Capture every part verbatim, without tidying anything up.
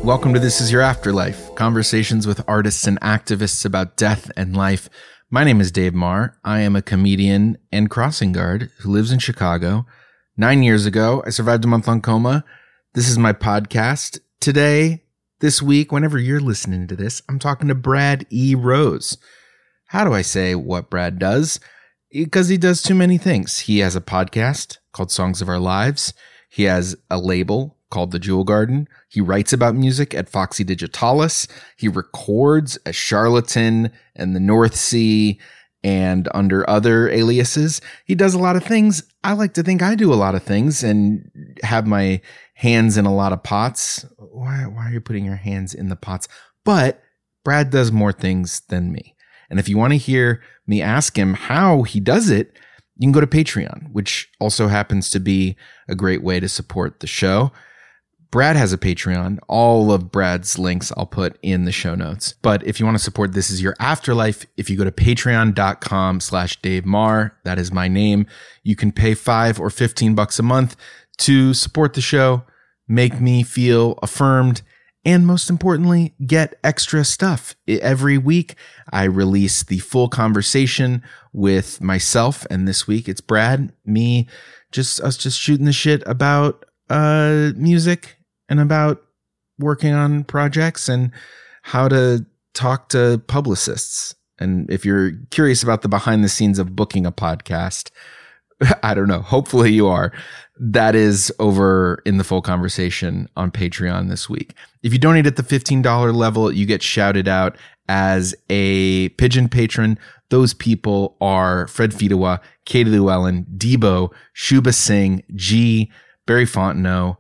Welcome to This Is Your Afterlife, conversations with artists and activists about death and life. My name is Dave Marr. I am a comedian and crossing guard who lives in Chicago. Nine years ago, I survived a month-long coma. This is my podcast. Today, this week, whenever you're listening to this, I'm talking to Brad E. Rose. How do I say what Brad does? Because he does too many things. He has a podcast called Songs of Our Lives. He has a label called The Jewel Garden. He writes about music at Foxy Digitalis. He records as Charlatan and the North Sea and under other aliases. He does a lot of things. I like to think I do a lot of things and have my hands in a lot of pots. Why, why are you putting your hands in the pots? But Brad does more things than me. And if you want to hear me ask him how he does it, you can go to Patreon, which also happens to be a great way to support the show. Brad has a Patreon. All of Brad's links I'll put in the show notes. But if you want to support This Is Your Afterlife, if you go to patreon.com slash Dave Marr, that is my name, you can pay five or fifteen bucks a month to support the show, make me feel affirmed, and most importantly, get extra stuff. Every week, I release the full conversation with myself, and this week it's Brad, me, just us just shooting the shit about uh, music and about working on projects and how to talk to publicists. And if you're curious about the behind the scenes of booking a podcast, I don't know, hopefully you are. That is over in the full conversation on Patreon this week. If you donate at the fifteen dollars level, you get shouted out as a pigeon patron. Those people are Fred Fidewa, Katie Llewellyn, Debo, Shuba Singh, G, Barry Fontenot,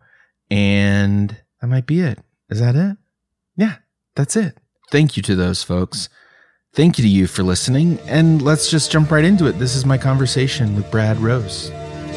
and that might be it. Is that it? Yeah, that's it. Thank you to those folks. Thank you to you for listening, and let's just jump right into it. This is my conversation with Brad Rose.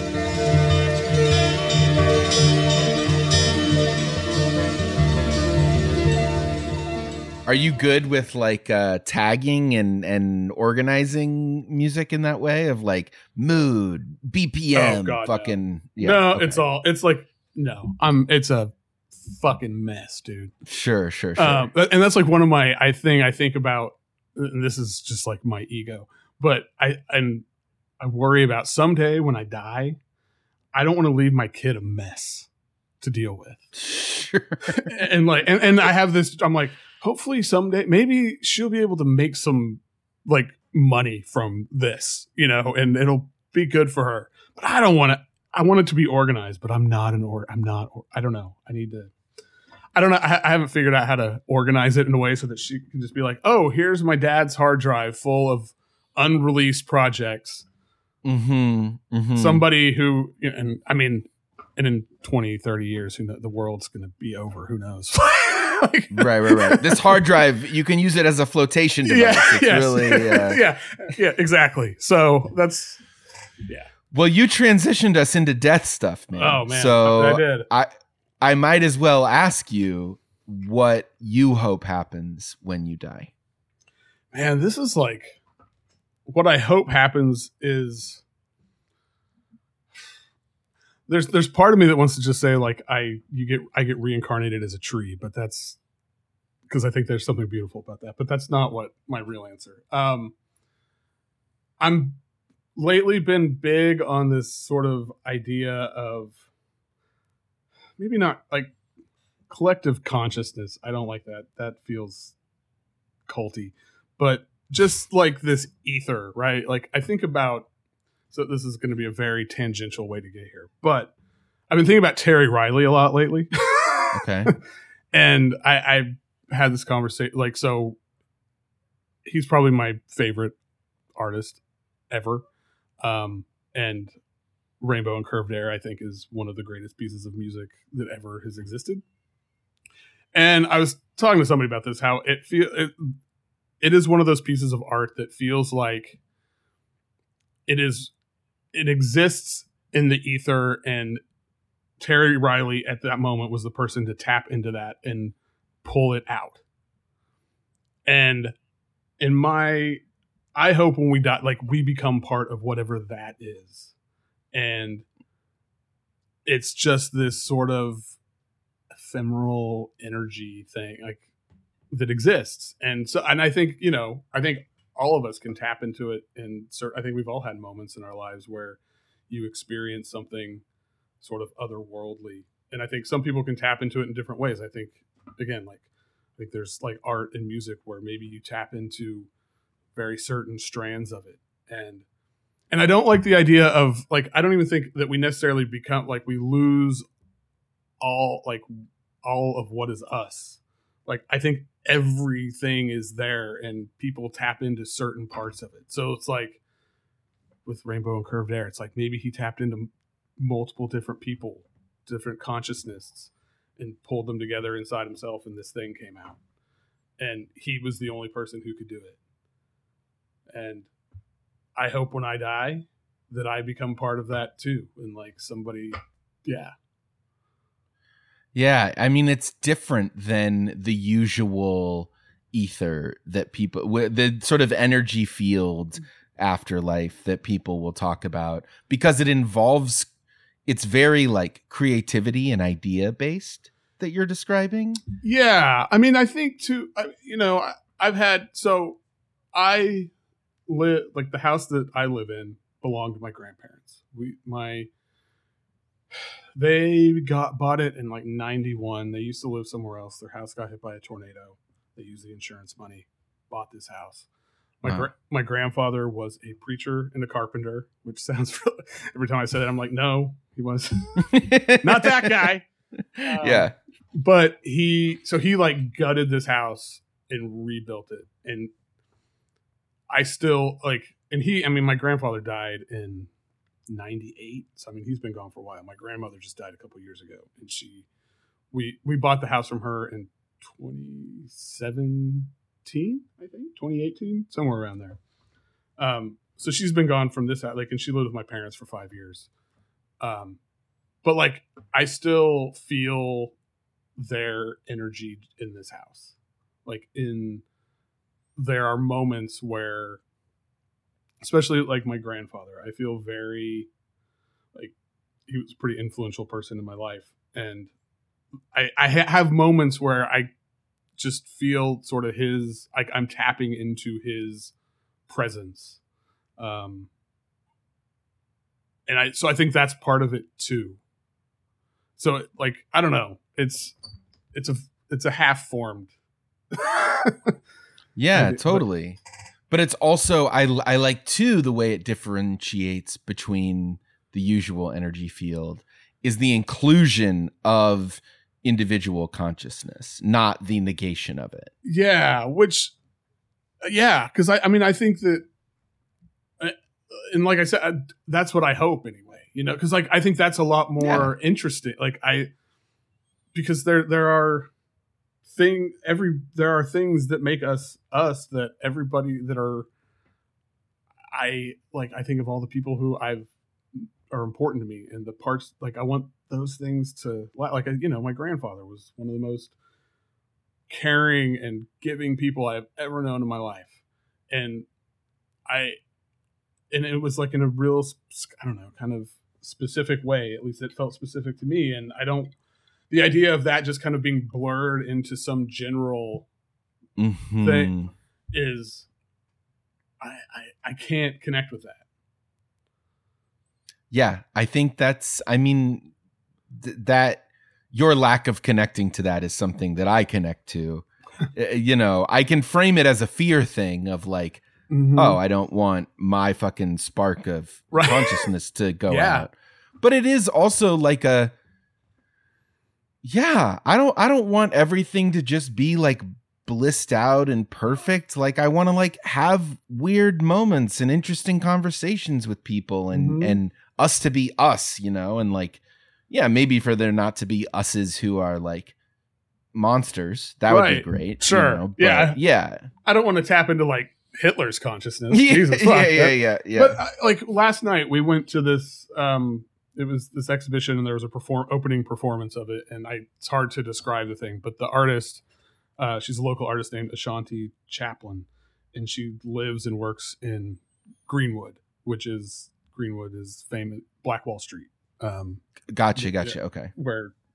Are you good with like uh, tagging and, and organizing music in that way of like mood, B P M, oh, God, fucking? No, Yeah, no okay. It's all, it's like, no, I'm, it's a fucking mess, dude. Sure, sure, sure. Um, and that's like one of my, I think, I think about, and this is just like my ego, but I, and I worry about someday when I die, I don't want to leave my kid a mess to deal with. Sure. and like, and, and I have this, I'm like, hopefully someday, maybe she'll be able to make some like money from this, you know, and it'll be good for her. But I don't want to, I want it to be organized, but I'm not an or I'm not, I don't know. I need to, I don't know. I, I haven't figured out how to organize it in a way so that she can just be like, oh, here's my dad's hard drive full of unreleased projects. Mm-hmm, mm-hmm. Somebody who, you know, and I mean, and in twenty, thirty years, who know, the world's going to be over. Who knows? Like, right, right, right. This hard drive, you can use it as a flotation device. Yeah, it's yes. really, uh... yeah, yeah, exactly. So that's, yeah. Well, you transitioned us into death stuff, man. Oh man, so I did. I, I might as well ask you what you hope happens when you die. Man, this is like, what I hope happens is there's there's part of me that wants to just say like I you get I get reincarnated as a tree, but that's because I think there's something beautiful about that. But that's not what my real answer. Um, I'm lately been big on this sort of idea of maybe not like collective consciousness. I don't like that. That feels culty, but just like this ether, right? Like I think about, so this is going to be a very tangential way to get here, but I've been thinking about Terry Riley a lot lately. Okay. And I, I had this conversation, like, so he's probably my favorite artist ever. Um, and Rainbow and Curved Air, I think, is one of the greatest pieces of music that ever has existed. And I was talking to somebody about this, how it feel it, it is one of those pieces of art that feels like it is, it exists in the ether, and Terry Riley at that moment was the person to tap into that and pull it out. And in my, I hope when we die, like we become part of whatever that is. And it's just this sort of ephemeral energy thing like that exists. And so, and I think, you know, I think all of us can tap into it. And I think we've all had moments in our lives where you experience something sort of otherworldly. And I think some people can tap into it in different ways. I think, again, like, I think there's like art and music where maybe you tap into very certain strands of it. And, and I don't like the idea of like, I don't even think that we necessarily become like, we lose all, like all of what is us. Like, I think everything is there and people tap into certain parts of it. So it's like with Rainbow and Curved Air, it's like maybe he tapped into multiple different people, different consciousness, and pulled them together inside himself, and this thing came out. And he was the only person who could do it. And I hope when I die that I become part of that too. And like somebody, yeah. Yeah, I mean, it's different than the usual ether that people, the sort of energy field afterlife that people will talk about, because it involves, it's very like creativity and idea based that you're describing. Yeah. I mean, I think too, you know, I, I've had, so I live, like the house that I live in belonged to my grandparents. We, my, They got bought it in like ninety-one. They used to live somewhere else. Their house got hit by a tornado. They used the insurance money, bought this house. My Wow. gra- my grandfather was a preacher and a carpenter, which sounds really, every time I say that, I'm like, no, he was not that guy. Um, Yeah. But he, so he like gutted this house and rebuilt it. And I still like, and he, I mean, my grandfather died in ninety-eight, so I mean he's been gone for a while. My grandmother just died a couple years ago, and she we we bought the house from her in twenty seventeen, I think twenty eighteen, somewhere around there. Um so she's been gone from this house, like, and she lived with my parents for five years. Um but like I still feel their energy in this house. Like in there are moments where, especially like my grandfather, I feel very like he was a pretty influential person in my life. And I, I ha- have moments where I just feel sort of his, like I'm tapping into his presence. Um, and I, so I think that's part of it too. So like, I don't know. It's, it's a, it's a half formed. Yeah, but- totally. But it's also, I, I like too, the way it differentiates between the usual energy field is the inclusion of individual consciousness, not the negation of it. Yeah, which, yeah, because I, I mean, I think that, and like I said, I, that's what I hope anyway, you know, because like I think that's a lot more yeah. interesting. Like I, because there there are thing every there are things that make us us that everybody that are, I like I think of all the people who I've are important to me and the parts, like I want those things to, like, you know, my grandfather was one of the most caring and giving people I've ever known in my life. And I, and it was like in a real, I don't know, kind of specific way, at least it felt specific to me. And I don't, the idea of that just kind of being blurred into some general mm-hmm. thing is, I, I, I can't connect with that. Yeah, I think that's, I mean, th- that your lack of connecting to that is something that I connect to. You know, I can frame it as a fear thing of like, mm-hmm. oh, I don't want my fucking spark of right. consciousness to go yeah. out. But it is also like a, yeah, I don't, I don't want everything to just be like blissed out and perfect. Like I want to like have weird moments and interesting conversations with people and, mm-hmm. and us to be us, you know, and like, yeah, maybe for there not to be us's who are like monsters. That right. would be great. Sure. You know? But, yeah. Yeah. I don't want to tap into like Hitler's consciousness. Yeah, Jesus, yeah, yeah, yeah, yeah. But uh, like last night we went to this, um, it was this exhibition and there was a perform opening performance of it. And I, it's hard to describe the thing, but the artist, uh, she's a local artist named Ashanti Chaplin, and she lives and works in Greenwood, which is Greenwood is famous Black Wall Street. Um, gotcha. Gotcha. Okay. Where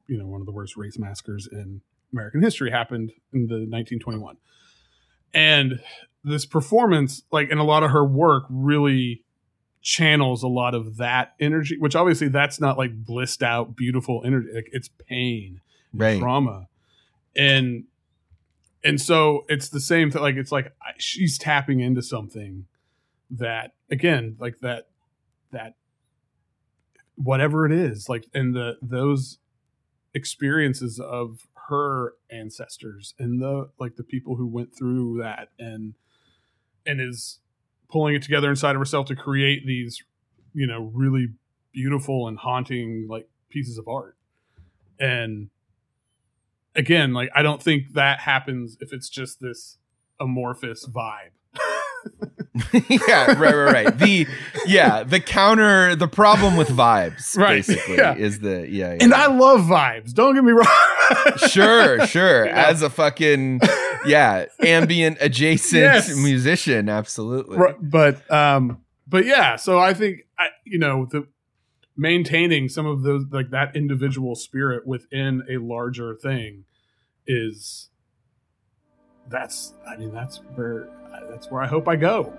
you know, one of the worst race massacres in American history happened in the nineteen twenty-one. And this performance, like, and a lot of her work really channels a lot of that energy, which obviously that's not like blissed out, beautiful energy. Like, it's pain, right. trauma. And, and so it's the same thing. Like, it's like she's tapping into something that, again, like that, that whatever it is, like, and the, those experiences of her ancestors and the, like the people who went through that and, and is pulling it together inside of herself to create these, you know, really beautiful and haunting like pieces of art. And again, like, I don't think that happens if it's just this amorphous vibe. yeah, right, right, right. The yeah, the counter, the problem with vibes, right, basically, yeah. is the yeah, yeah. And I love vibes. Don't get me wrong. sure, sure. You know? As a fucking yeah, ambient adjacent yes. musician, absolutely. Right, but um, but yeah. So I think I, you know, the maintaining some of those, like that individual spirit within a larger thing, is that's. I mean, that's where that's where I hope I go.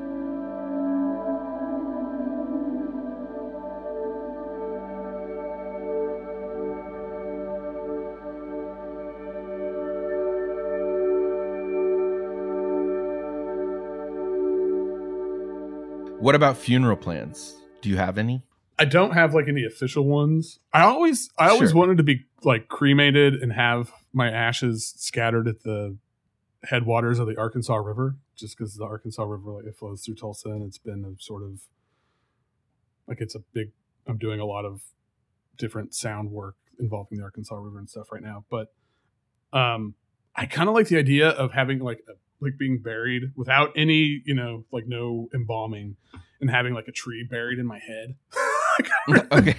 What about funeral plans? Do you have any? I don't have like any official ones. I always, I always Sure. wanted to be like cremated and have my ashes scattered at the headwaters of the Arkansas River, just because the Arkansas River, like, it flows through Tulsa, and it's been a sort of like, it's a big, I'm doing a lot of different sound work involving the Arkansas River and stuff right now. But um, I kind of like the idea of having like a, like being buried without any, you know, like no embalming, and having like a tree buried in my head. Okay.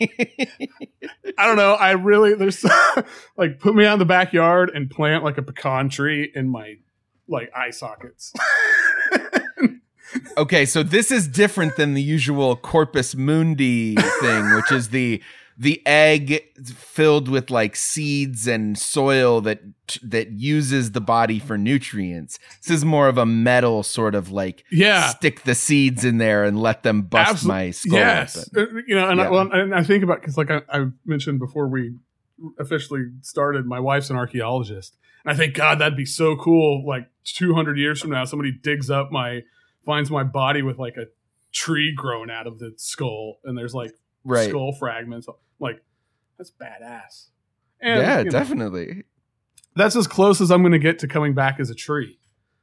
I don't know. I really, there's like, put me out in the backyard and plant like a pecan tree in my like eye sockets. Okay, so this is different than the usual Corpus Mundi thing, which is the the egg filled with like seeds and soil that that uses the body for nutrients. This is more of a metal sort of like, yeah, stick the seeds in there and let them bust Absol- my skull yes. open. You know, and, yeah. I, well, and I think about, because like I, I mentioned before we officially started, my wife's an archaeologist, and I think, God, that'd be so cool. Like two hundred years from now, somebody digs up my, finds my body with like a tree grown out of the skull, and there's like right. skull fragments. Like, that's badass. And, yeah, you know, definitely. That's as close as I'm going to get to coming back as a tree.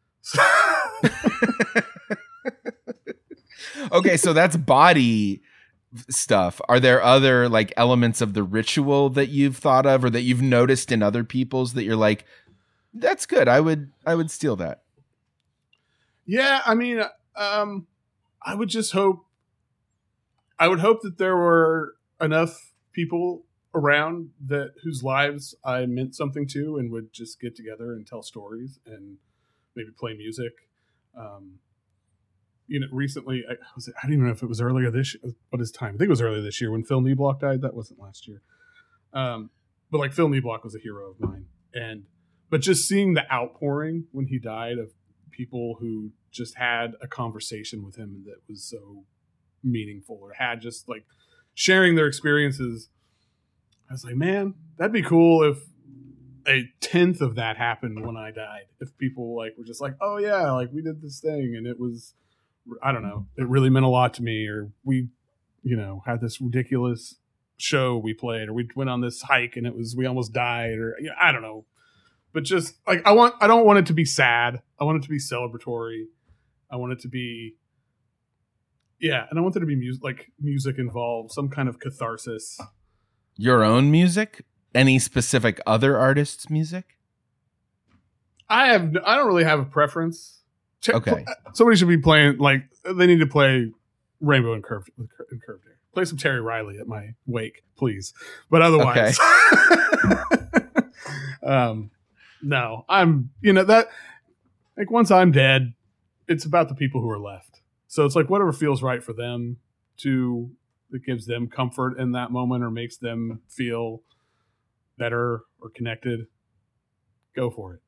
Okay, so that's body stuff. Are there other like elements of the ritual that you've thought of or that you've noticed in other people's that you're like, that's good, I would I would steal that? Yeah, I mean, um, I would just hope, I would hope that there were enough people around that whose lives I meant something to, and would just get together and tell stories and maybe play music. Um, you know, recently, I, was it, I don't even know if it was earlier this year. What is time? I think it was earlier this year when Phil Neblock died. That wasn't last year. Um, but like Phil Neblock was a hero of mine. And, but just seeing the outpouring when he died of people who just had a conversation with him that was so meaningful, or had just like sharing their experiences. I was like, man, that'd be cool if a tenth of that happened when I died. If people like were just like, oh yeah, like we did this thing and it was, I don't know, it really meant a lot to me, or we, you know, had this ridiculous show we played, or we went on this hike and it was, we almost died, or, you know, I don't know. But just like, I want, I don't want it to be sad. I want it to be celebratory. I want it to be, yeah. And I want there to be music, like music involved, some kind of catharsis. Your own music? Any specific other artists' music? I have, I don't really have a preference. Okay. Somebody should be playing, like, they need to play Rainbow and Curved, and Curved Air. Play some Terry Riley at my wake, please. But otherwise, okay. um, no, I'm, you know, that, like, once I'm dead, it's about the people who are left. So it's like whatever feels right for them, to, that gives them comfort in that moment, or makes them feel better or connected, go for it.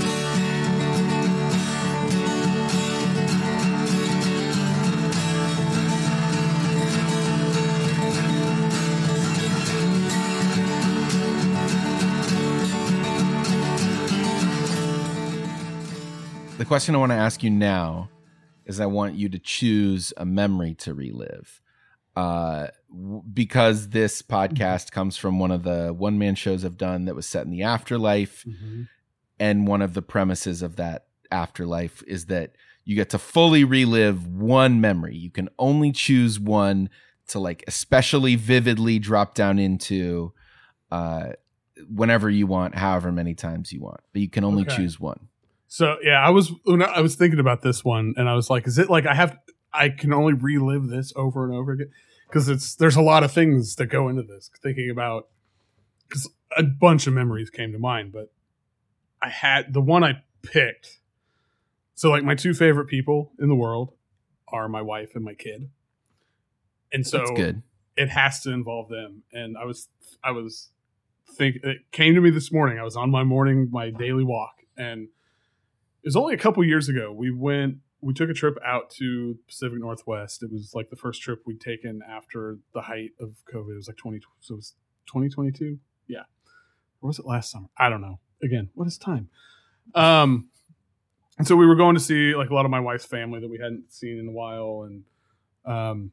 The question I want to ask you now is I want you to choose a memory to relive. Uh, w- because this podcast comes from one of the one-man shows I've done that was set in the afterlife. Mm-hmm. And one of the premises of that afterlife is that you get to fully relive one memory. You can only choose one to like especially vividly drop down into uh, whenever you want, however many times you want. But you can only Okay. choose one. So yeah, I was I was thinking about this one, and I was like, is it like I have I can only relive this over and over again? Because it's there's a lot of things that go into this. Thinking about because a bunch of memories came to mind, but I had the one I picked. So like my two favorite people in the world are my wife and my kid, and so That's good. it has to involve them. And I was I was think it came to me this morning. I was on my morning my daily walk, and it was only a couple years ago. We went, we took a trip out to Pacific Northwest. It was like the first trip we'd taken after the height of COVID. It was like twenty, so it was twenty twenty-two. Yeah. Or was it last summer? I don't know. Again, what is time? Um, and so we were going to see like a lot of my wife's family that we hadn't seen in a while. And, um,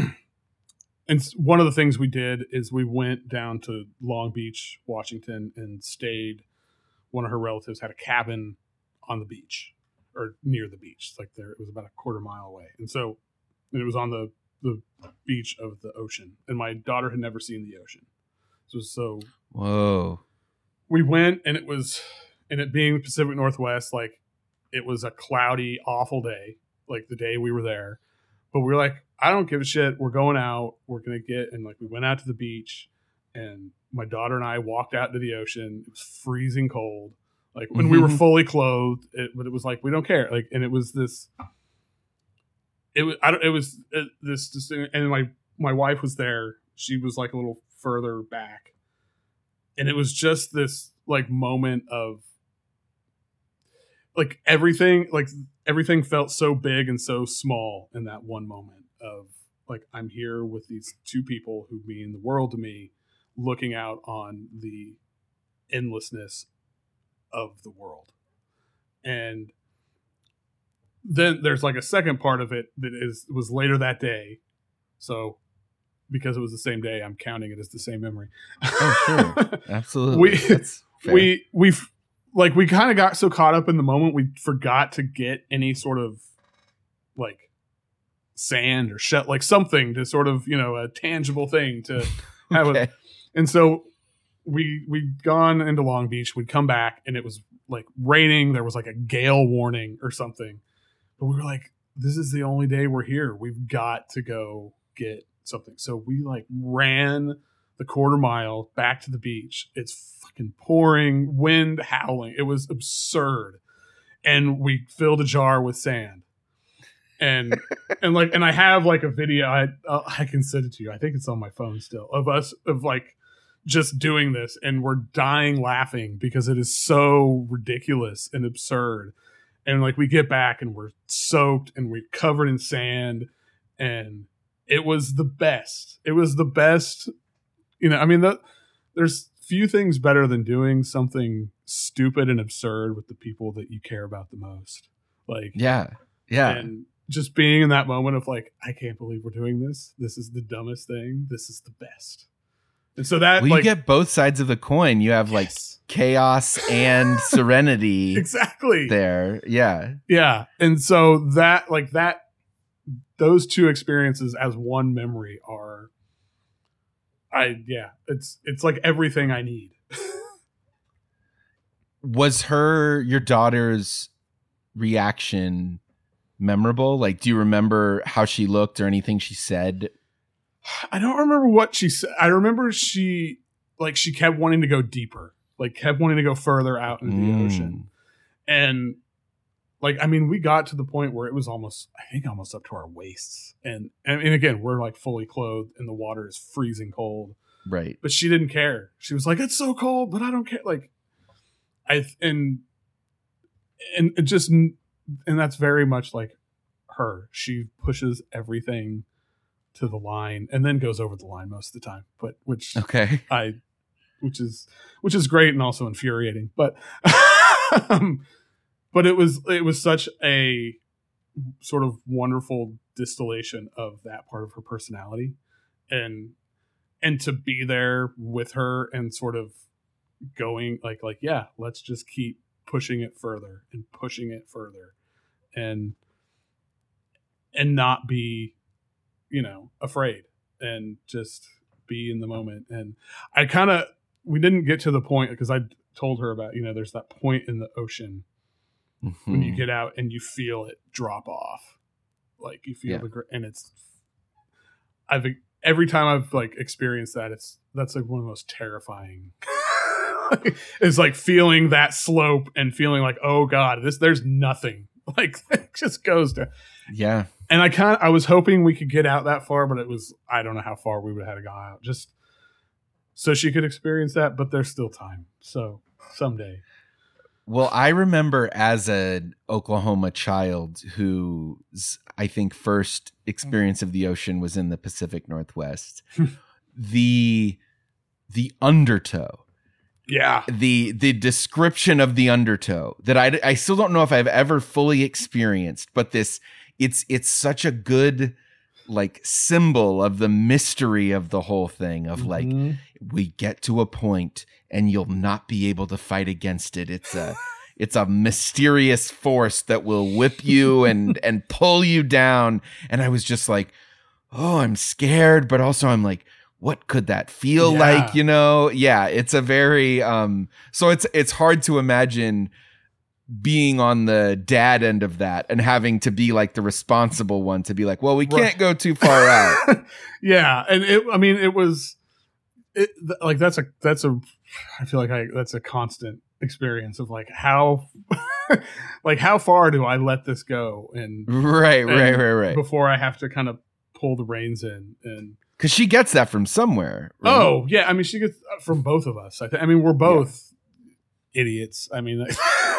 and one of the things we did is we went down to Long Beach, Washington, and stayed. One of her relatives had a cabin on the beach or near the beach. It's like there, it was about a quarter mile away. And so and it was on the, the beach of the ocean, and my daughter had never seen the ocean. So, so Whoa. we went, and it was, and it being the Pacific Northwest, like it was a cloudy, awful day, like the day we were there, but we were like, I don't give a shit. We're going out. We're going to get, and like, we went out to the beach, and my daughter and I walked out into the ocean. It was freezing cold. Like when mm-hmm. we were fully clothed, it, but it was like, we don't care. Like, and it was this, it was, I don't, it was it, this, this, and my, my wife was there. She was like a little further back. And it was just this like moment of like everything, like everything felt so big and so small in that one moment of like, I'm here with these two people who mean the world to me, looking out on the endlessness of the world. And then there's like a second part of it that is was later that day. So because it was the same day, I'm counting it as the same memory. Oh, sure. Absolutely. we we we like we kind of got so caught up in the moment we forgot to get any sort of like sand or shut like something to sort of, you know, a tangible thing to have okay. a, and so we we'd gone into Long Beach, we'd come back, and it was like raining. There was like a gale warning or something. But we were like, this is the only day we're here. We've got to go get something. So we like ran the quarter mile back to the beach. It's fucking pouring, wind howling. It was absurd. And we filled a jar with sand. And and like and I have like a video. I uh, I can send it to you. I think it's on my phone still of us of like just doing this, and we're dying laughing because it is so ridiculous and absurd. And like we get back and we're soaked and we're covered in sand, and it was the best. It was the best. You know, I mean, the, there's few things better than doing something stupid and absurd with the people that you care about the most. Like, yeah, yeah. And just being in that moment of like, I can't believe we're doing this. This is the dumbest thing. This is the best. And so that, well, like, you get both sides of the coin. You have like yes. chaos and serenity. Exactly. There. Yeah. Yeah. And so that, like that, those two experiences as one memory are, I, yeah, it's, it's like everything I need. Was her, your daughter's reaction memorable? Like, do you remember how she looked or anything she said? I don't remember what she said. I remember she, like, she kept wanting to go deeper, like, kept wanting to go further out into Mm. the ocean. And, like, I mean, we got to the point where it was almost, I think, almost up to our waists. And, and, and again, we're, like, fully clothed, and the water is freezing cold. Right. But she didn't care. She was like, it's so cold, but I don't care. Like, I, and, and it just, and that's very much like her. She pushes everything to the line and then goes over the line most of the time, but which, okay. I, which is, which is great and also infuriating, but, um, but it was, it was such a sort of wonderful distillation of that part of her personality. And, and to be there with her and sort of going like, like, yeah, let's just keep pushing it further and pushing it further and, and not be, you know, afraid and just be in the moment. And I kind of, we didn't get to the point because I told her about, you know, there's that point in the ocean mm-hmm. when you get out and you feel it drop off. Like you feel yeah. the, gr- and it's, I've, every time I've like experienced that, it's, that's like one of the most terrifying is like feeling that slope and feeling like, oh God, this, there's nothing like it just goes to, yeah. And I kind of, I was hoping we could get out that far, but it was, I don't know how far we would have had to go out just so she could experience that, but there's still time. So someday. Well, I remember as an Oklahoma child whose, I think, first experience of the ocean was in the Pacific Northwest. the the undertow. Yeah. The the description of the undertow that I, I still don't know if I've ever fully experienced, but this it's it's such a good like symbol of the mystery of the whole thing of like mm-hmm. we get to a point and you'll not be able to fight against it. It's a it's a mysterious force that will whip you and and pull you down. And I was just like, oh, I'm scared, but also I'm like, what could that feel yeah. like? You know? Yeah, it's a very um so it's it's hard to imagine being on the dad end of that and having to be like the responsible one to be like, well, we can't right. go too far out. Yeah. And it, I mean, it was it, like, that's a, that's a, I feel like I, that's a constant experience of like, how, like, how far do I let this go? And right, and right, right, right. before I have to kind of pull the reins in and, cause she gets that from somewhere. Right? Oh yeah. I mean, she gets from both of us. I, th- I mean, we're both yeah. idiots. I mean,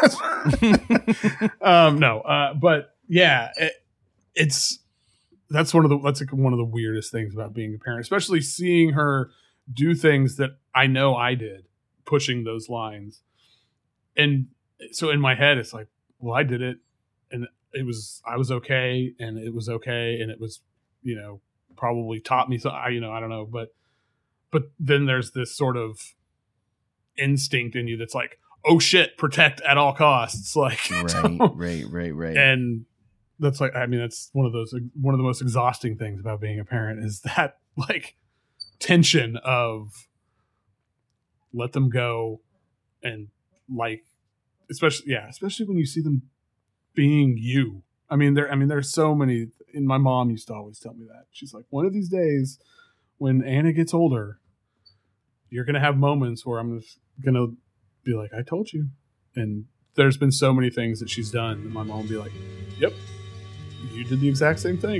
um, no, uh, but yeah, it, it's, that's one of the, that's like one of the weirdest things about being a parent, especially seeing her do things that I know I did, pushing those lines. And so in my head, it's like, well, I did it and it was, I was okay. And it was okay. And it was, you know, probably taught me so I, you know, I don't know, but, but then there's this sort of instinct in you that's like, oh shit, protect at all costs. Like, right, right, right, right. And that's like, I mean, that's one of those, one of the most exhausting things about being a parent is that like tension of let them go. And like, especially, yeah, especially when you see them being you. I mean, there, I mean, there's so many, and my mom used to always tell me that. She's like, one of these days when Anna gets older, you're going to have moments where I'm just going to be like, I told you. And there's been so many things that she's done and my mom will be like, yep, you did the exact same thing.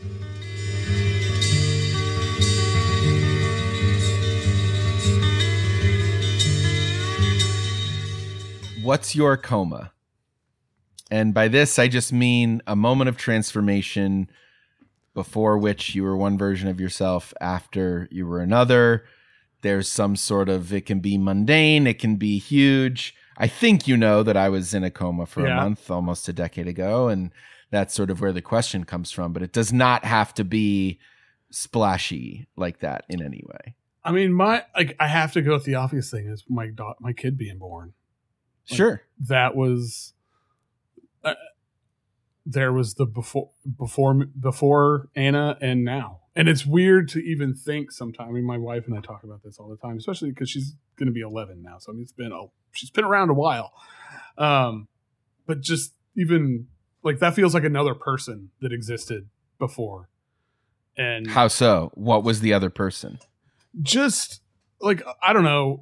What's your coma? And by this, I just mean a moment of transformation before which you were one version of yourself, after you were another. There's some sort of, it can be mundane, it can be huge. I think you know that I was in a coma for yeah. a month, almost a decade ago, and that's sort of where the question comes from. But it does not have to be splashy like that in any way. I mean, my like I have to go with the obvious thing is my da- my kid being born. Like, sure, that was uh, there was the before before before Anna and now. And it's weird to even think sometimes. I mean, my wife and I talk about this all the time, especially because she's going to be eleven now. So I mean, it's been a, she's been around a while. Um, but just even like that feels like another person that existed before. And how so? What was the other person? Just like, I don't know,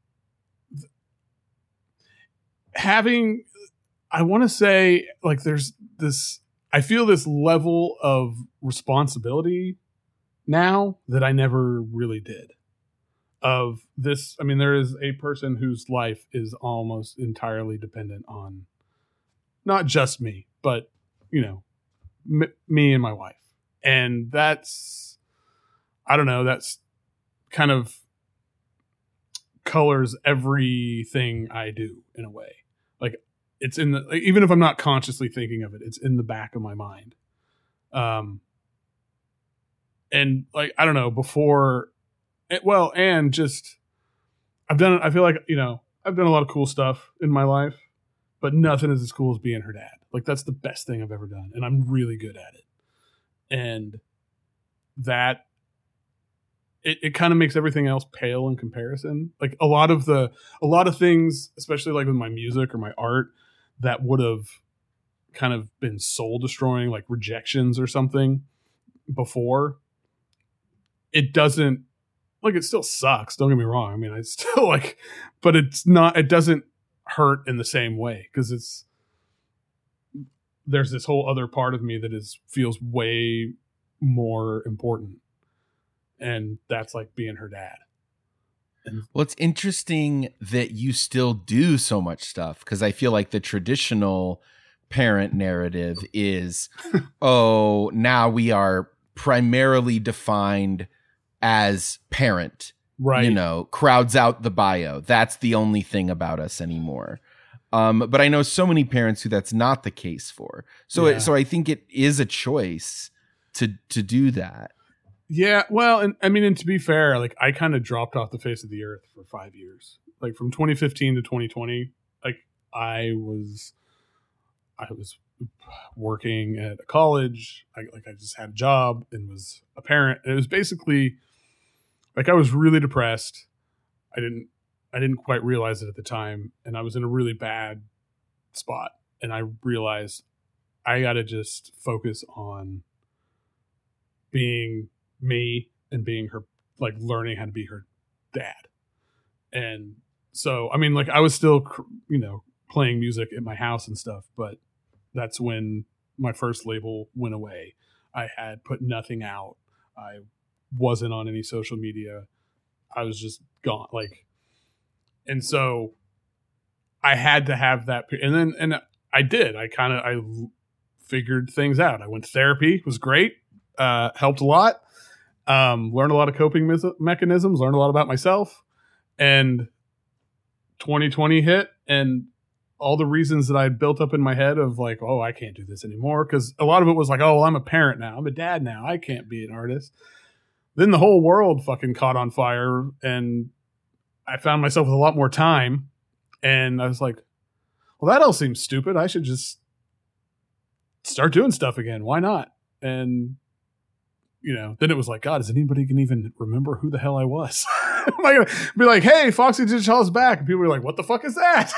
having, I want to say like there's this, I feel this level of responsibility now that I never really did. of this. I mean, there is a person whose life is almost entirely dependent on not just me, but, you know, m- me and my wife. And that's, I don't know, that's kind of colors everything I do in a way. Like, it's in the, like, even if I'm not consciously thinking of it, it's in the back of my mind. Um, and like, I don't know, before, well, and just, I've done, I feel like, you know, I've done a lot of cool stuff in my life, but nothing is as cool as being her dad. Like, that's the best thing I've ever done. And I'm really good at it. And that, it, it kind of makes everything else pale in comparison. Like a lot of the, a lot of things, especially like with my music or my art, that would have kind of been soul destroying, like rejections or something before, it doesn't, like, it still sucks. Don't get me wrong. I mean, I still like, but it's not, it doesn't hurt in the same way. Cause it's, there's this whole other part of me that is, feels way more important. And that's like being her dad. And well, it's interesting that you still do so much stuff. Cause I feel like the traditional parent narrative is, oh, now we are primarily defined as parent, right? You know, crowds out the bio. That's the only thing about us anymore. Um, but I know so many parents who that's not the case for. So, Yeah. it, so I think it is a choice to to do that. Yeah, well, and I mean, and to be fair, like I kind of dropped off the face of the earth for five years, like from twenty fifteen to twenty twenty. Like I was, I was working at a college. I, like I just had a job and was a parent. And it was basically like I was really depressed. I didn't, I didn't quite realize it at the time, and I was in a really bad spot. And I realized I got to just focus on being me and being her, like learning how to be her dad. And so, I mean, like I was still, you know, playing music at my house and stuff, but that's when my first label went away. I had put nothing out. I wasn't on any social media. I was just gone. Like, and so I had to have that. And then, and I did, I kind of, I figured things out. I went to therapy. It was great. Uh, helped a lot. Um, learned a lot of coping me- mechanisms, learned a lot about myself, and twenty twenty hit, and all the reasons that I had built up in my head of like, oh, I can't do this anymore. Cause a lot of it was like, oh, well, I'm a parent now. I'm a dad now. I can't be an artist. Then the whole world fucking caught on fire, and I found myself with a lot more time, and I was like, well, that all seems stupid. I should just start doing stuff again. Why not? And you know, then it was like, God, is anybody can even remember who the hell I was? Am I gonna be like, hey, Foxy Digital is back? And people were like, what the fuck is that?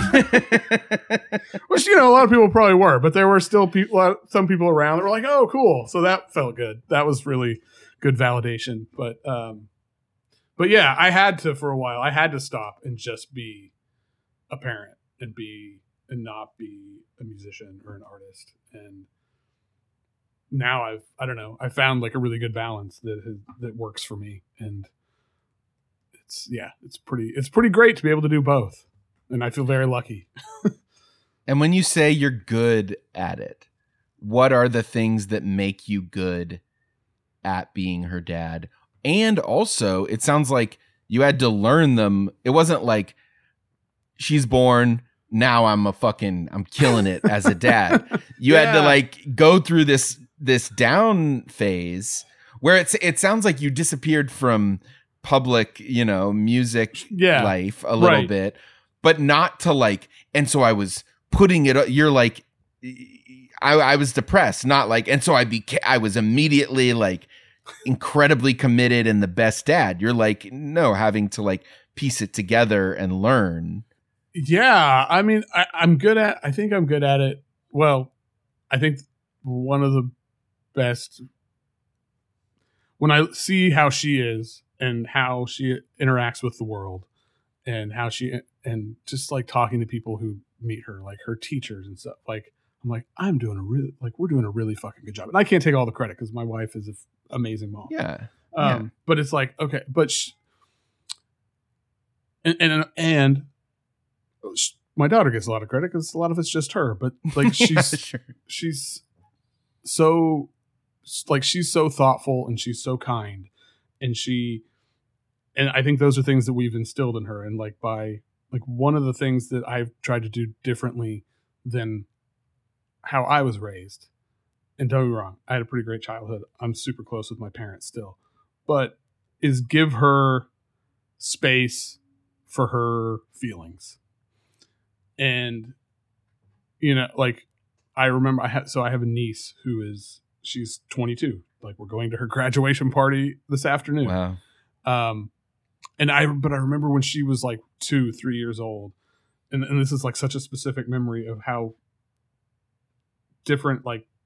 Which, you know, a lot of people probably were, but there were still people, some people around that were like, oh, cool. So that felt good. That was really good validation. But, um, but yeah, I had to, for a while, I had to stop and just be a parent and be, and not be a musician or an artist. And now I've, I don't know, I found like a really good balance that has, that works for me. And it's, yeah, it's pretty, it's pretty great to be able to do both. And I feel very lucky. And when you say you're good at it, what are the things that make you good at being her dad? And also, it sounds like you had to learn them. It wasn't like she's born, now I'm a fucking, I'm killing it as a dad. You yeah. had to like go through this this down phase where it's it sounds like you disappeared from public, you know, music yeah, life a little right. bit, but not to like, and so I was putting it, you're like, I, I was depressed, not like, and so I became, I was immediately like incredibly committed and the best dad. You're like, no, having to like piece it together and learn. Yeah. I mean, I, I'm good at, I think I'm good at it. Well, I think one of the best, when I see how she is and how she interacts with the world and how she, and just like talking to people who meet her, like her teachers and stuff, like, I'm like, I'm doing a really, like, we're doing a really fucking good job. And I can't take all the credit because my wife is an f- amazing mom. Yeah. Um, yeah. But it's like, okay, but sh- and and, and my daughter gets a lot of credit because a lot of it's just her, but like she's Yeah, sure. she's so like she's so thoughtful and she's so kind, and she and I think those are things that we've instilled in her. And like by like one of the things that I've tried to do differently than how I was raised, and don't get me wrong, I had a pretty great childhood. I'm super close with my parents still, but is give her space for her feelings. And, you know, like I remember I had, so I have a niece who is, she's twenty-two. Like we're going to her graduation party this afternoon. Wow. Um, and I, but I remember when she was like two, three years old, and, and this is like such a specific memory of how different, like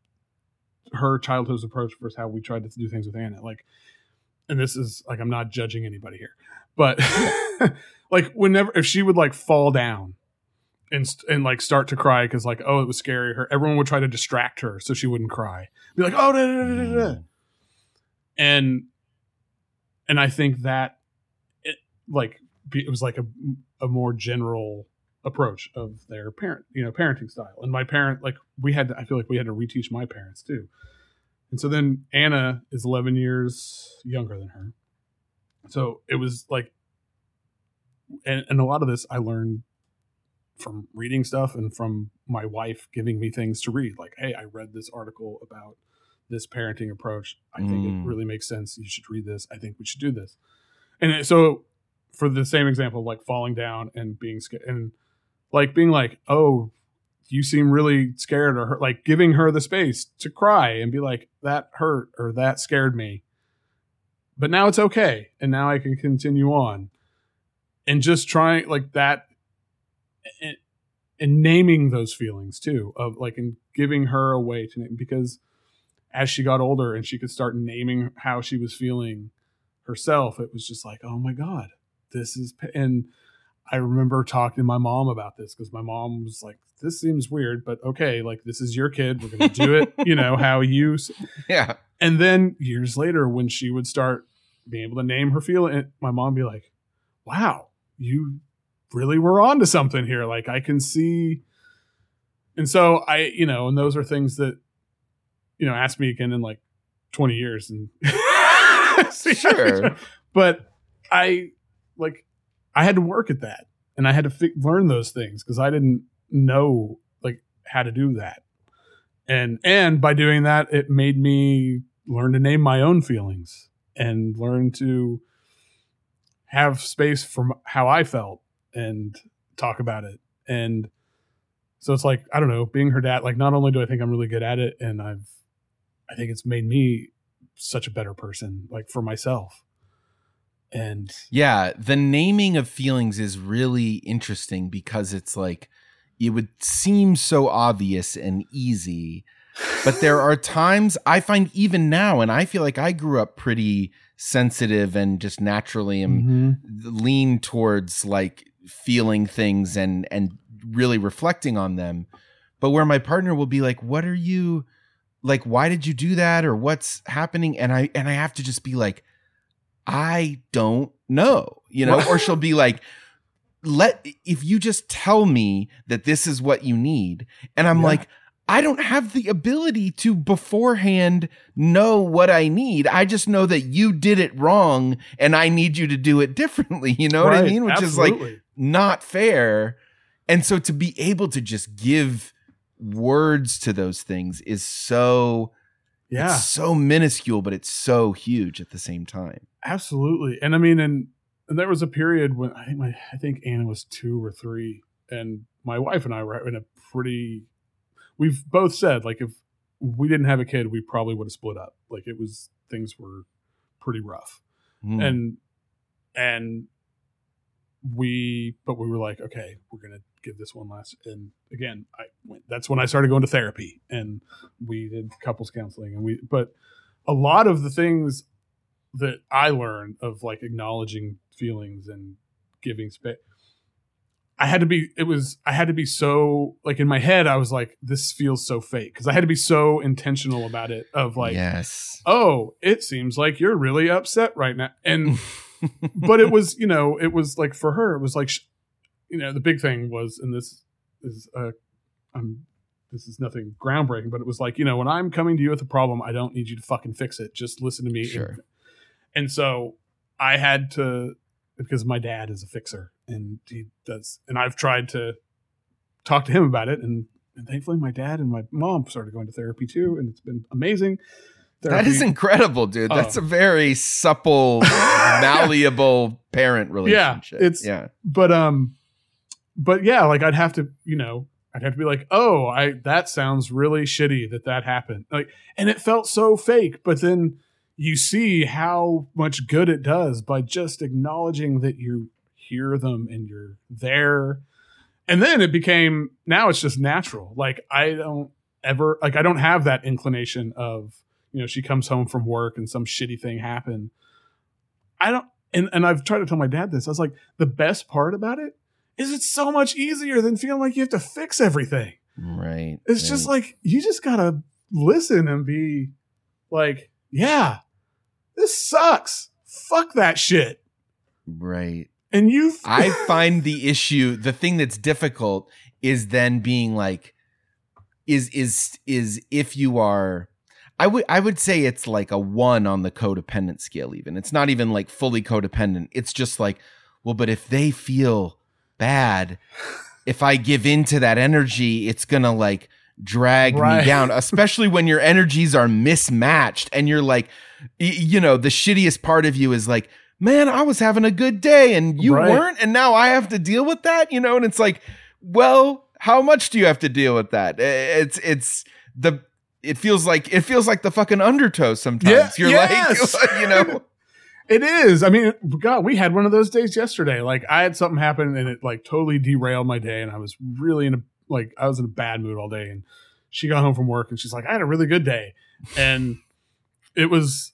her childhood's approach versus how we tried to do things with Anna. Like, and this is like, I'm not judging anybody here, but like whenever, if she would like fall down and, and like start to cry, cause like, oh, it was scary. Her, everyone would try to distract her so she wouldn't cry. Be like, oh, da, da, da, da, da. and, and I think that it like, it was like a, a more general approach of their parent, you know, parenting style. And my parent, like we had to, I feel like we had to reteach my parents too. And so then Anna is eleven years younger than her. So it was like, and, and a lot of this I learned from reading stuff and from my wife giving me things to read. Like, hey, I read this article about this parenting approach. I think Mm. it really makes sense. You should read this. I think we should do this. And so for the same example, like falling down and being scared and like being like, oh, you seem really scared, or hurt, like giving her the space to cry and be like, that hurt or that scared me. But now it's okay. And now I can continue on. And just trying like that and, and naming those feelings too, of like, and giving her a way to name, because as she got older and she could start naming how she was feeling herself, it was just like, oh my God, this is, pa-. And I remember talking to my mom about this because my mom was like, this seems weird, but okay, like this is your kid. We're going to do it, you know, how you. S-. Yeah. And then years later, when she would start being able to name her feeling, my mom would be like, wow, you really were onto something here. Like I can see. And so I, you know, and those are things that, you know, ask me again in like twenty years and Sure. But I like, I had to work at that and I had to fi- learn those things because I didn't know like how to do that. And, and by doing that, it made me learn to name my own feelings and learn to have space for how I felt and talk about it. And so it's like, I don't know, being her dad, like not only do I think I'm really good at it, and I've, I think it's made me such a better person, like for myself. And yeah, the naming of feelings is really interesting because it's like, it would seem so obvious and easy, but there are times I find even now, and I feel like I grew up pretty sensitive and just naturally am mm-hmm. lean towards like feeling things and, and really reflecting on them. But where my partner will be like, what are you like? Why did you do that? Or what's happening? And I, and I have to just be like, I don't know, you know, or she'll be like, let, if you just tell me that this is what you need. And I'm yeah. like, I don't have the ability to beforehand know what I need. I just know that you did it wrong and I need you to do it differently. You know right. what I mean? Which Absolutely. is like not fair. And so to be able to just give words to those things is so, yeah, it's so minuscule, but it's so huge at the same time. Absolutely. And I mean, and, and there was a period when I think my, I think Anna was two or three, and my wife and I were in a pretty, we've both said like, if we didn't have a kid, we probably would have split up. Like it was, things were pretty rough. Mm. And, and we, but we were like, okay, we're going to give this one last. And again, I went, that's when I started going to therapy, and we did couples counseling, and we, but a lot of the things that I learned of like acknowledging feelings and giving space, I had to be, it was, I had to be so like in my head, I was like, this feels so fake. Cause I had to be so intentional about it of like, yes. oh, it seems like you're really upset right now. And, but it was, you know, it was like for her, it was like, you know, the big thing was, and this is, uh, I'm, this is nothing groundbreaking, but it was like, you know, when I'm coming to you with a problem, I don't need you to fucking fix it. Just listen to me. Sure. And, and so I had to, because my dad is a fixer and he does, and I've tried to talk to him about it. And, and thankfully my dad and my mom started going to therapy too. And it's been amazing. Therapy. That is incredible, dude. That's oh. a very supple, malleable parent relationship. Yeah. It's, yeah. But, um, but yeah, like I'd have to, you know, I'd have to be like, oh, I, that sounds really shitty that that happened. Like, and it felt so fake, but then you see how much good it does by just acknowledging that you hear them and you're there. And then it became, now it's just natural. Like I don't ever, like I don't have that inclination of, you know, she comes home from work and some shitty thing happened. I don't, and, and I've tried to tell my dad this. I was like, the best part about it is it's so much easier than feeling like you have to fix everything. Right. It's right. just like, you just gotta listen and be like, yeah, this sucks. Fuck that shit. Right. And you, I find the issue, the thing that's difficult is then being like, is, is, is if you are, I would, I would say it's like a one on the codependent scale, even. It's not even like fully codependent. It's just like, well, but if they feel bad, if I give into that energy, it's going to like drag right. me down, especially when your energies are mismatched and you're like, y- you know, the shittiest part of you is like, man, I was having a good day and you right. weren't. And now I have to deal with that, you know? And it's like, well, how much do you have to deal with that? It's, it's the, it feels like, it feels like the fucking undertow sometimes. Yeah, you're yes. like, you know, it is. I mean, God, we had one of those days yesterday. Like I had something happen and it like totally derailed my day. And I was really in a, like, I was in a bad mood all day. And she got home from work and she's like, I had a really good day. And it was,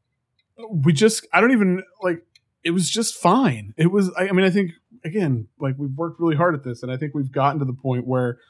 we just, I don't even like, it was just fine. It was, I, I mean, I think again, like we've worked really hard at this and I think we've gotten to the point where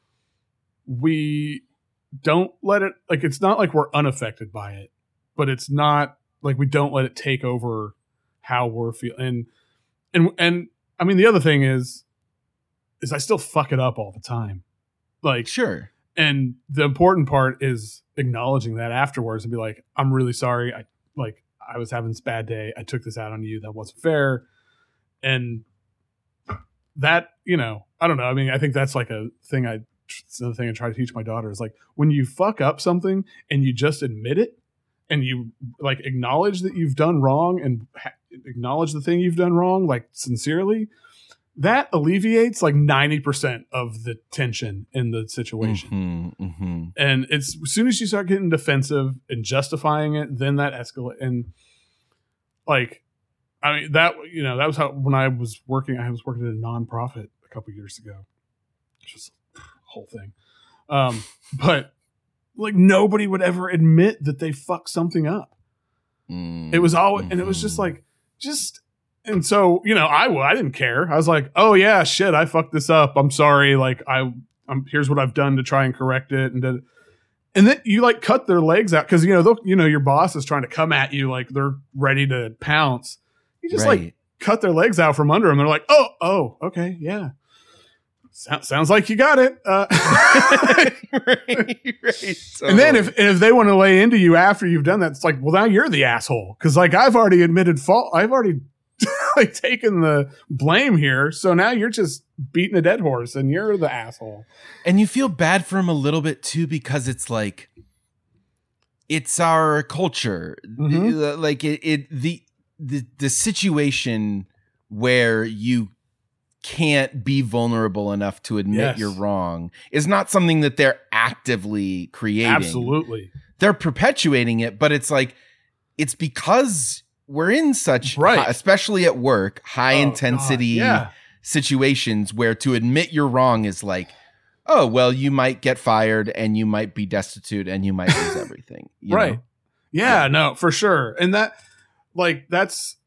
we don't let it, like, it's not like we're unaffected by it, but it's not like we don't let it take over how we're feeling. And, and, and I mean, the other thing is, is I still fuck it up all the time. Like, sure. And the important part is acknowledging that afterwards and be like, I'm really sorry. I like, I was having this bad day. I took this out on you. That wasn't fair. And that, you know, I don't know. I mean, I think that's like a thing I, it's another thing I try to teach my daughter is like when you fuck up something and you just admit it and you like acknowledge that you've done wrong and ha- acknowledge the thing you've done wrong, like sincerely, that alleviates like ninety percent of the tension in the situation. Mm-hmm, mm-hmm. And it's as soon as you start getting defensive and justifying it, then that escalates. And like, I mean, that, you know, that was how, when I was working, I was working at a nonprofit a couple years ago, just whole thing. Um, but like nobody would ever admit that they fucked something up. Mm-hmm. It was always, and it was just like, just, and so, you know, I, I didn't care. I was like, oh yeah, shit, I fucked this up. I'm sorry. Like I, I'm, here's what I've done to try and correct it. And did, and then you like cut their legs out. Cause you know, they'll, you know, your boss is trying to come at you. Like they're ready to pounce. You just right. like cut their legs out from under them. They're like, oh, oh, okay. Yeah. So, sounds like you got it. Uh, right, right. So, and then if and if they want to lay into you after you've done that, it's like, well, now you're the asshole. Cause like I've already admitted fault. I've already like taken the blame here. So now you're just beating a dead horse and you're the asshole. And you feel bad for him a little bit too, because it's like, it's our culture. Mm-hmm. Like it, it, the, the, the situation where you can't be vulnerable enough to admit yes. you're wrong is not something that they're actively creating. Absolutely. They're perpetuating it, but it's like, it's because we're in such, right. high, especially at work, high oh, intensity yeah. situations where to admit you're wrong is like, oh, well, you might get fired and you might be destitute and you might lose everything. You right. know? Yeah, yeah, no, for sure. And that, like, that's,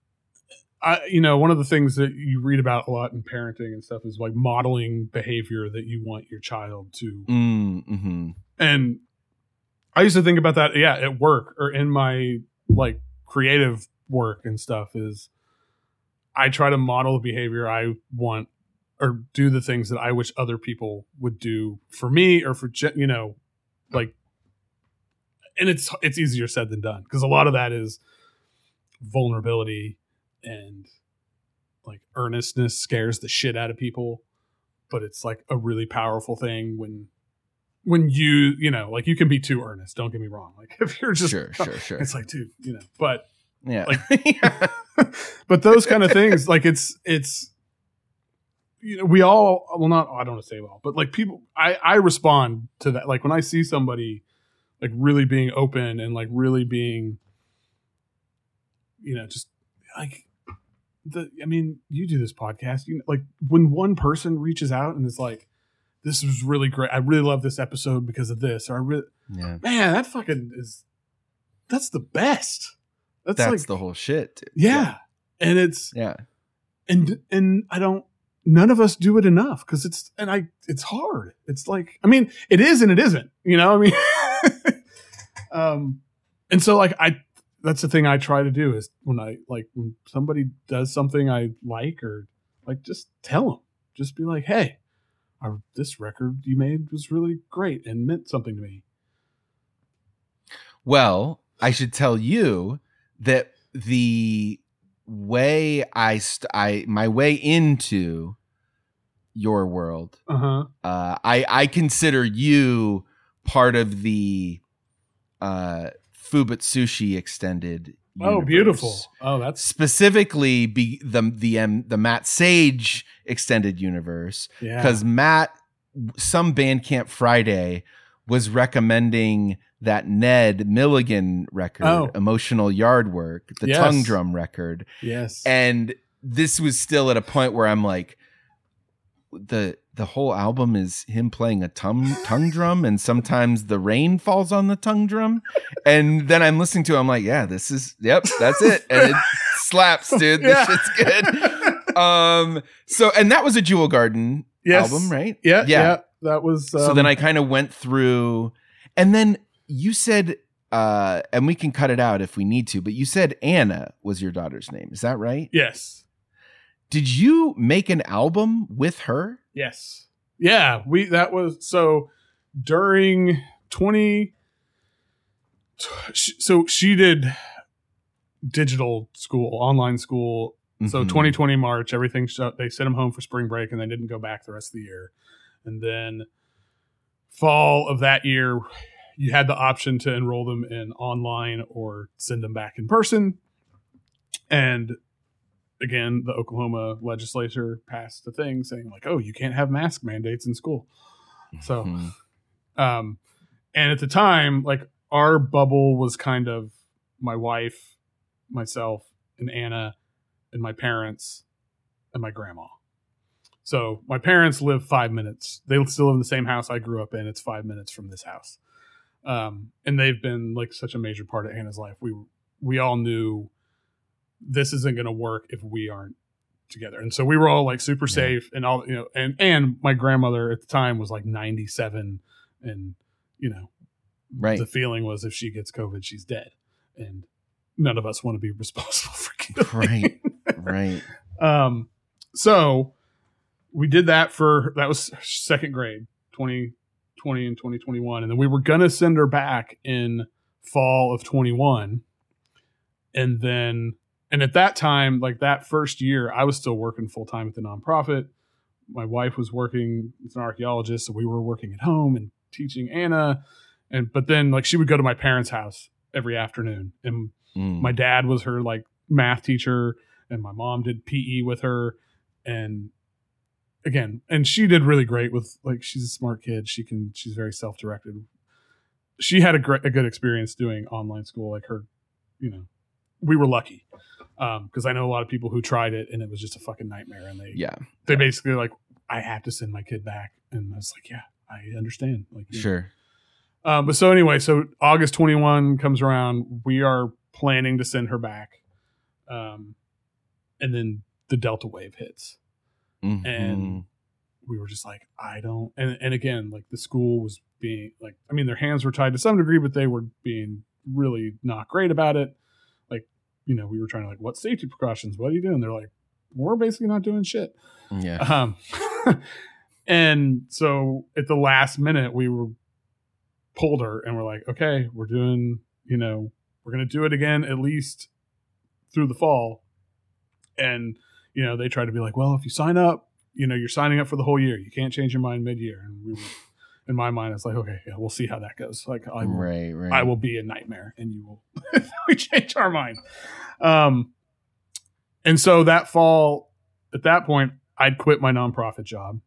I, you know, one of the things that you read about a lot in parenting and stuff is like modeling behavior that you want your child to. Mm-hmm. And I used to think about that, yeah, at work or in my like creative work and stuff is I try to model the behavior I want or do the things that I wish other people would do for me or for, you know, like, and it's, it's easier said than done because a lot of that is vulnerability and like earnestness scares the shit out of people, but it's like a really powerful thing when, when you, you know, like you can be too earnest. Don't get me wrong. Like if you're just, sure, sure, sure. It's like, dude, you know, but yeah, like, but those kind of things, like it's, it's, you know, we all, well, not, I don't want to say all, but like people, I, I respond to that. Like when I see somebody like really being open and like really being, you know, just like the, I mean, you do this podcast, you know, like when one person reaches out and is like, this was really great. I really love this episode because of this. Or I really, yeah. man, that fucking is, that's the best. That's, That's like the whole shit. Dude. Yeah. yeah. And it's, yeah. And, and I don't, none of us do it enough because it's, and I, it's hard. It's like, I mean, it is and it isn't, you know, I mean, um, and so like, I, that's the thing I try to do is when I like, when somebody does something I like or like, just tell them, just be like, hey, Our, this record you made was really great and meant something to me. Well, I should tell you that the way I, st- I my way into your world, Uh-huh. uh, I, I consider you part of the uh, Fubutsushi extended universe. Oh, beautiful. Oh, that's specifically be the the um, the Matt Sage extended universe yeah. because Matt, some Bandcamp Friday was recommending that Ned Milligan record, Oh. Emotional Yard Work, the Yes. Tongue Drum record, Yes. and this was still at a point where I'm like, the the whole album is him playing a tongue tongue drum, and sometimes the rain falls on the tongue drum, and then I'm listening to it, I'm like, yeah, this is yep, that's it, and it slaps, dude. This Yeah. shit's good. Um, so and that was a Jewel Garden Yes. album, right? Yeah, yeah. Yeah. That was. Um, so then I kind of went through, and then you said, uh, and we can cut it out if we need to, but you said Anna was your daughter's name. Is that right? Yes. Did you make an album with her? Yes. Yeah. We, that was, so during twenty, so she did digital school, online school. So Mhm. twenty twenty March, everything shut. They sent them home for spring break and they didn't go back the rest of the year. And then fall of that year, you had the option to enroll them in online or send them back in person. And again, the Oklahoma legislature passed a thing saying like, oh, you can't have mask mandates in school. So, Mhm. um, and at the time, like our bubble was kind of my wife, myself, and Anna, and my parents, and my grandma. So my parents live five minutes. They still live in the same house I grew up in. It's five minutes from this house. Um, and they've been like such a major part of Anna's life. We, we all knew this isn't going to work if we aren't together. And so we were all like super Yeah. safe and all, you know, and, and my grandmother at the time was like ninety-seven and, you know, Right. the feeling was if she gets COVID, she's dead. And none of us want to be responsible for killing. Right. Right. Um, so we did that for, that was second grade, twenty twenty and twenty twenty-one. And then we were going to send her back in fall of twenty-one. And then, and at that time, like that first year, I was still working full time at the nonprofit. My wife was working as an archaeologist. So we were working at home and teaching Anna. And, but then like she would go to my parents' house every afternoon. And Mm. my dad was her like math teacher and my mom did P E with her. And again, and she did really great with like, she's a smart kid. She can, she's very self-directed. She had a great, a good experience doing online school. Like her, you know, we were lucky. Um, cause I know a lot of people who tried it and it was just a fucking nightmare. And they, Yeah. they basically like, I have to send my kid back. And I was like, yeah, I understand. Like, you know. Sure. Um, but so anyway, so August twenty-one comes around. We are planning to send her back. Um, and then the Delta wave hits. Mhm. And we were just like, I don't, and, and again, like the school was being like, I mean, their hands were tied to some degree, but they were being really not great about it. Like you know, we were trying to like, what safety precautions? What are you doing? They're like, we're basically not doing shit. Yeah. Um, and so at the last minute, we were pulled her and we're like, okay, we're doing, you know, we're going to do it again, at least through the fall. And, you know, they tried to be like, well, if you sign up, you know, you're signing up for the whole year. You can't change your mind mid-year. And we were, in my mind, it's like, okay, yeah, we'll see how that goes. Like, I will, right, right. I will be a nightmare and you will, we change our mind. Um, and so that fall, at that point, I'd quit my nonprofit job.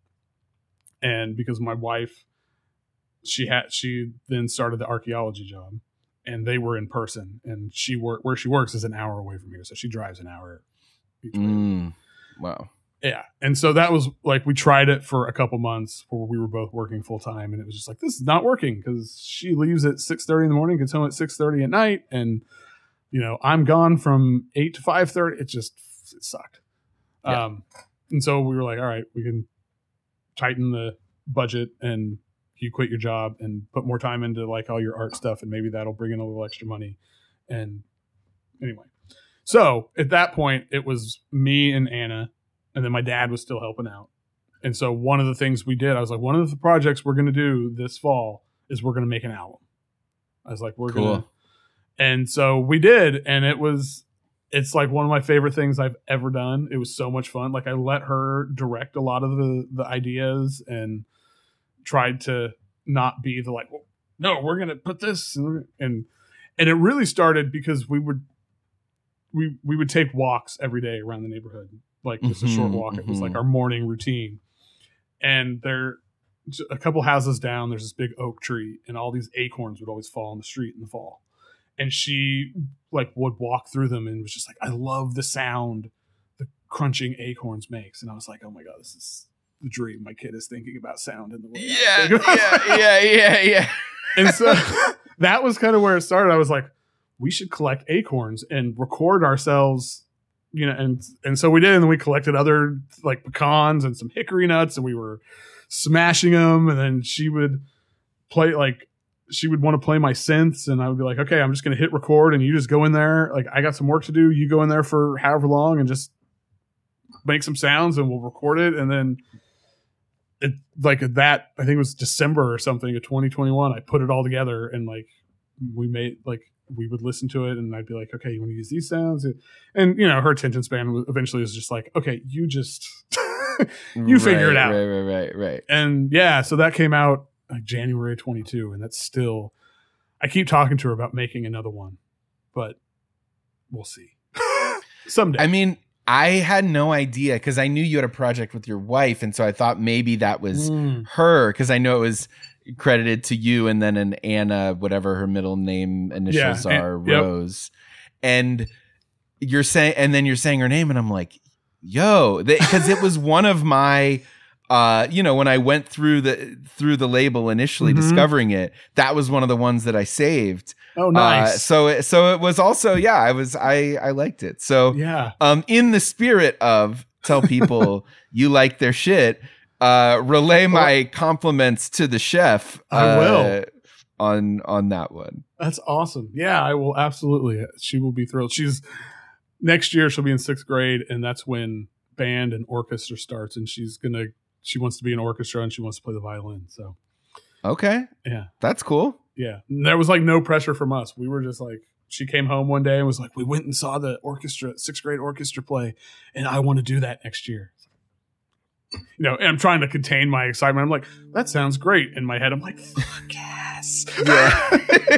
And because my wife, she had, she then started the archaeology job and they were in person, and she work where she works is an hour away from here. So she drives an hour each way. Mm, wow. Yeah. And so that was like, we tried it for a couple months where we were both working full time, and it was just like, this is not working because she leaves at six thirty in the morning, gets home at six thirty at night. And, you know, I'm gone from eight to five thirty. It just, it sucked. Yeah. Um, and so we were like, all right, we can tighten the budget and you quit your job and put more time into like all your art stuff. And maybe that'll bring in a little extra money. And anyway, so at that point it was me and Anna, and then my dad was still helping out. And so one of the things we did, I was like, one of the projects we're going to do this fall is we're going to make an album. I was like, we're cool. going to, and so we did. And it was, it's like one of my favorite things I've ever done. It was so much fun. Like I let her direct a lot of the, the ideas and tried to not be the like, well, no, we're going to put this. And, and, and it really started because we would, we, we would take walks every day around the neighborhood. Like just mm-hmm, a short walk. Mm-hmm. It was like our morning routine. And there, a couple houses down, there's this big oak tree, and all these acorns would always fall in the street in the fall. And she like would walk through them and was just like, I love the sound the crunching acorns makes. And I was like, oh my God, this is the dream. My kid is thinking about sound in the way. Yeah, yeah, yeah, yeah, yeah. And so that was kind of where it started. I was like, we should collect acorns and record ourselves, you know, and and so we did. And then we collected other like pecans and some hickory nuts, and we were smashing them. And then she would play like, she would want to play my synths, and I would be like, okay, I'm just going to hit record, and you just go in there. Like, I got some work to do. You go in there for however long and just make some sounds, and we'll record it. And then it like that, I think it was December or something of twenty twenty-one. I put it all together, and like we made like, we would listen to it, and I'd be like, okay, you want to use these sounds? And, you know, her attention span eventually was just like, okay, you just, you right, figure it out. Right, right, right, right. And yeah, so that came out like January twenty-two, and that's still, I keep talking to her about making another one, but we'll see. Someday. I mean, I had no idea because I knew you had a project with your wife, and so I thought maybe that was mm. her, because I know it was credited to you, and then an Anna, whatever her middle name initials yeah, are, and, Rose. Yep. And you're saying, and then you're saying her name, and I'm like, yo, because it was one of my, uh, you know, when I went through the through the label initially, mm-hmm. discovering it, that was one of the ones that I saved. Oh, nice. Uh, so, so it was also, yeah, I was, I, I liked it. So, yeah. Um, in the spirit of tell people you like their shit, uh, relay my compliments to the chef. I uh, will on on that one. That's awesome. Yeah, I will absolutely. She will be thrilled. She's next year. She'll be in sixth grade, and that's when band and orchestra starts. And she's gonna. She wants to be in orchestra, and she wants to play the violin. So, okay, yeah, that's cool. Yeah, and there was like no pressure from us. We were just like, she came home one day and was like, we went and saw the orchestra, sixth grade orchestra play, and I want to do that next year. You know, and I'm trying to contain my excitement. I'm like, that sounds great. In my head, I'm like, fuck yes. Yeah.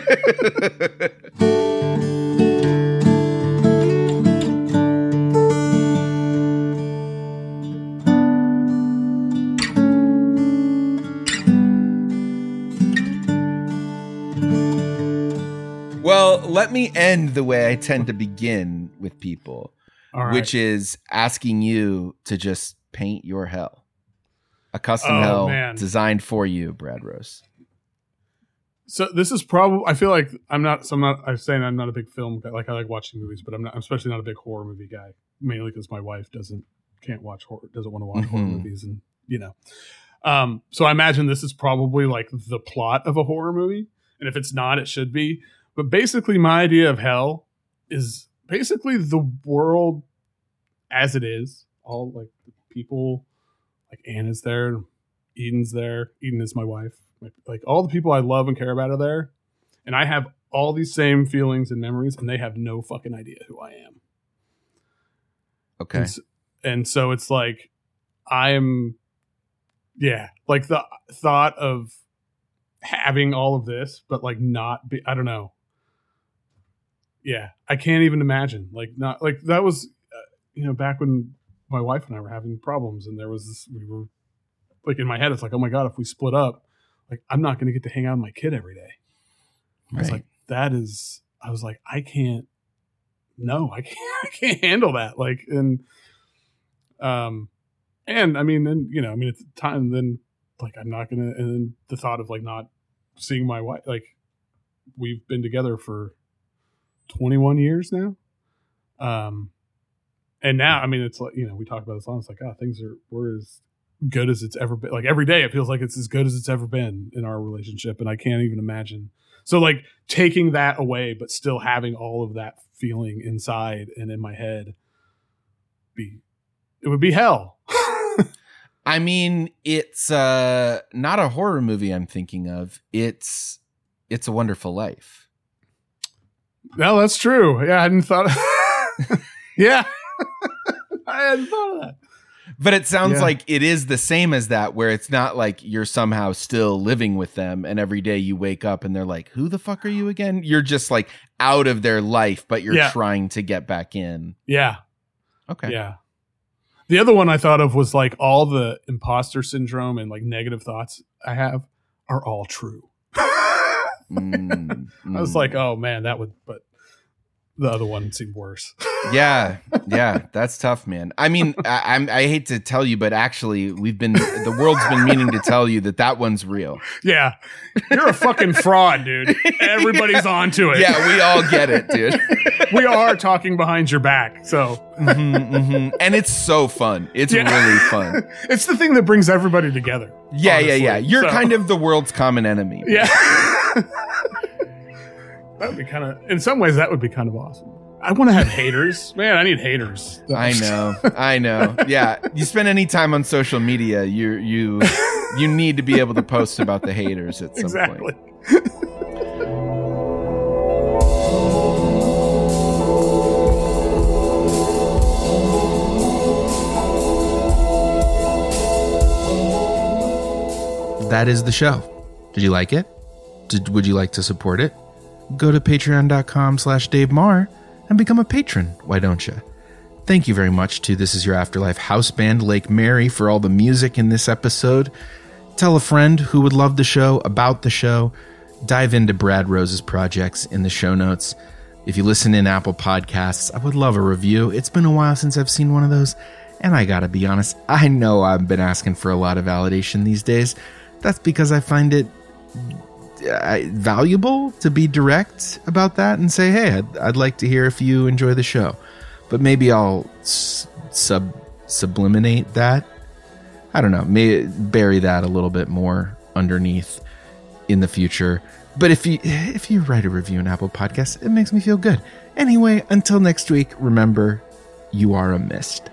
Well, let me end the way I tend to begin with people, all right. which is asking you to just paint your hell. A custom oh, hell man. designed for you, Brad Rose. So this is probably, I feel like I'm not, so I'm not, I'm saying I'm not a big film guy. Like I like watching movies, but I'm not, I'm especially not a big horror movie guy, mainly because my wife doesn't, can't watch horror, doesn't want to watch mm-hmm. horror movies. And, you know, um, so I imagine this is probably like the plot of a horror movie. And if it's not, it should be. But basically my idea of hell is basically the world as it is. All like the people, like Anna's there, Eden's there. Eden is my wife. Like all the people I love and care about are there, and I have all these same feelings and memories, and they have no fucking idea who I am. Okay. And, and so it's like I'm, yeah, like the thought of having all of this, but like not be, I don't know. Yeah, I can't even imagine. Like not like that was, uh, you know, back when my wife and I were having problems, and there was this. We were like in my head, it's like, oh my god, if we split up, like I'm not going to get to hang out with my kid every day. I was Right. like, that is. I was like, I can't. No, I can't. I can't handle that. Like, and, um, and I mean, and you know, I mean, at the time, then like I'm not gonna. And then the thought of like not seeing my wife, like we've been together for twenty-one years now. Um, and now, I mean, it's like, you know, we talk about this a lot. It's like, oh, things are, we're as good as it's ever been. Like every day, it feels like it's as good as it's ever been in our relationship. And I can't even imagine. So like taking that away, but still having all of that feeling inside and in my head, be, it would be hell. I mean, it's uh, not a horror movie I'm thinking of. It's It's a Wonderful Life. No, that's true. Yeah, I hadn't thought. Yeah, I hadn't thought of that. But it sounds Yeah. like it is the same as that, where it's not like you're somehow still living with them and every day you wake up and they're like, who the fuck are you again? You're just like out of their life, but you're Yeah. trying to get back in. Yeah, Okay. yeah. The other one I thought of was like all the imposter syndrome and like negative thoughts I have are all true. Mm, I was mm. like, oh man, that would, but the other one seemed worse. yeah, yeah, that's tough, man. I mean, I, I'm, I hate to tell you, but actually, we've been the world's been meaning to tell you that that one's real. Yeah, you're a fucking fraud, dude. Everybody's onto it. Yeah, we all get it, dude. We are talking behind your back, so Mm-hmm, mm-hmm. And it's so fun. It's Yeah. really fun. It's the thing that brings everybody together. Yeah, honestly. yeah, yeah. You're So- kind of the world's common enemy. Yeah. That would be kind of, in some ways, that would be kind of awesome. I want to have haters. Man, I need haters. I know. I know. Yeah. You spend any time on social media, you you you need to be able to post about the haters at some Exactly. point. That is the show. Did you like it? Did, would you like to support it? Go to patreon.com slash Dave Marr and become a patron. Why don't you? Thank you very much to This Is Your Afterlife house band Lake Mary for all the music in this episode. Tell a friend who would love the show about the show. Dive into Brad Rose's projects in the show notes. If you listen in Apple Podcasts, I would love a review. It's been a while since I've seen one of those. And I gotta be honest, I know I've been asking for a lot of validation these days. That's because I find it uh, valuable to be direct about that and say, hey, I'd, I'd like to hear if you enjoy the show. But maybe I'll s- sub subliminate that. I don't know. Maybe bury that a little bit more underneath in the future. But if you if you write a review in Apple Podcasts, it makes me feel good. Anyway, until next week, remember, you are a mist.